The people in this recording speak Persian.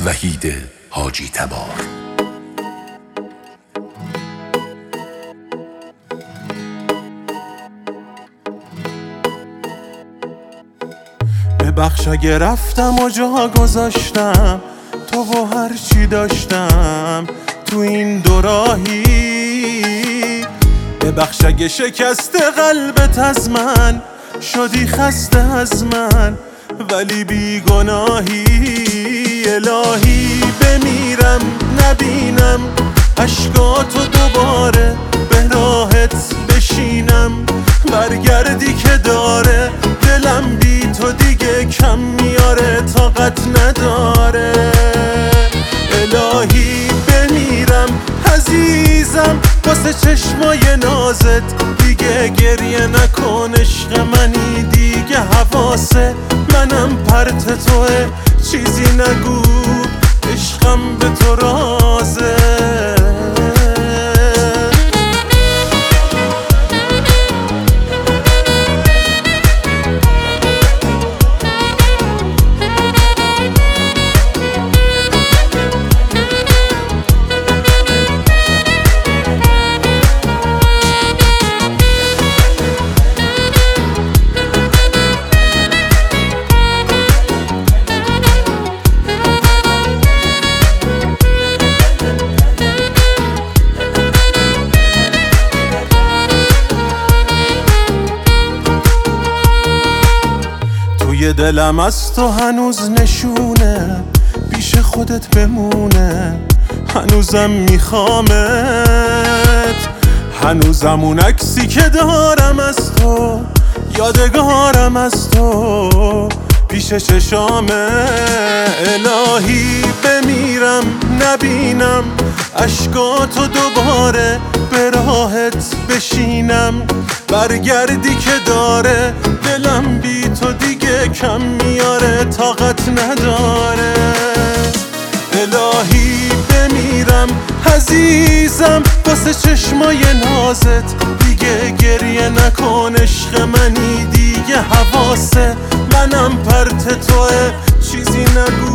وحید حاجی تبار. ببخش اگه رفتم و جا گذاشتم تو و هر چی داشتم تو این دوراهی. ببخش اگه شکست قلبت از من شدی خسته از من ولی بی گناهی. الهی بمیرم نبینم اشکاتو دوباره به راحت بشینم، برگردی که داره دلم بی تو دیگه کم میاره طاقت نداره. الهی بمیرم عزیزم واسه چشمای نازت دیگه گریه نکن عشق منی دیگه حواسه منم پرت توه چیزی نگو عشقم به تو رازه. توی دلم از تو هنوز نشونه پیش خودت بمونه، هنوزم میخوامت، هنوزم اون عکسی که دارم از تو یادگارم از تو پیش چشامه. الهی بمیرم نبینم اشکاتو دوباره به راحت بشینم، برگردی که داره دلم بی تو دیگه کم میاره طاقت نداره. الهی بمیرم عزیزم واسه چشمای نازت دیگه گریه نکن عشق منی دیگه حواسه منم پرت توه چیزی نگو